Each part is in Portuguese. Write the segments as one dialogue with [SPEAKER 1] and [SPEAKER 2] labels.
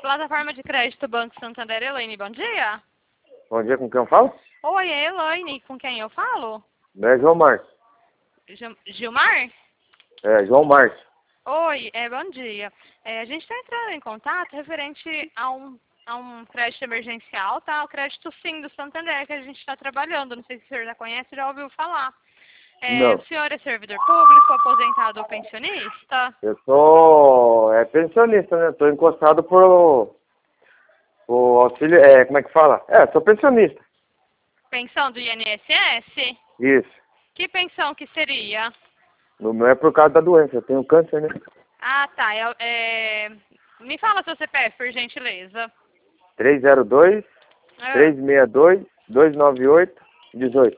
[SPEAKER 1] Plataforma de crédito Banco Santander, Elaine, bom dia.
[SPEAKER 2] Bom dia, com quem eu falo?
[SPEAKER 1] Oi, é Elaine, com quem eu falo?
[SPEAKER 2] É João Márcio.
[SPEAKER 1] Gilmar?
[SPEAKER 2] É, João Márcio.
[SPEAKER 1] Oi, bom dia. A gente está entrando em contato referente a um crédito emergencial, tá? O crédito sim do Santander que a gente está trabalhando. Não sei se o senhor já conhece, já ouviu falar.
[SPEAKER 2] Não.
[SPEAKER 1] O senhor é servidor público, aposentado ou pensionista?
[SPEAKER 2] Eu sou pensionista, né? Tô encostado por auxílio, como é que fala? Sou pensionista.
[SPEAKER 1] Pensão do INSS?
[SPEAKER 2] Isso.
[SPEAKER 1] Que pensão que seria?
[SPEAKER 2] Não é por causa da doença, eu tenho câncer, né?
[SPEAKER 1] Ah, tá. Me fala seu CPF, por gentileza.
[SPEAKER 2] 302 362 298 18.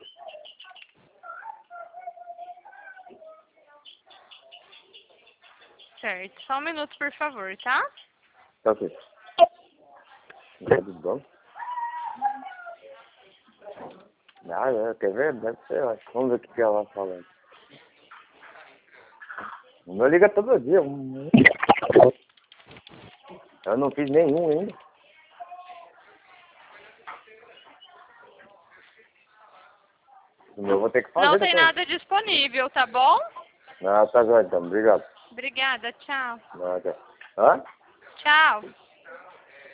[SPEAKER 1] Certo. Só um minuto, por favor, tá?
[SPEAKER 2] Tá ok. Tudo bom? Quer ver? Deve ser, eu acho. Vamos ver o que ela tá falando. O meu liga todo dia. Eu não fiz nenhum ainda. O meu eu vou ter que fazer
[SPEAKER 1] Não tem
[SPEAKER 2] depois.
[SPEAKER 1] nada disponível, tá bom?
[SPEAKER 2] Ah, tá jóia, então. Obrigado.
[SPEAKER 1] Obrigada, tchau.
[SPEAKER 2] Nada. Hã?
[SPEAKER 1] Tchau.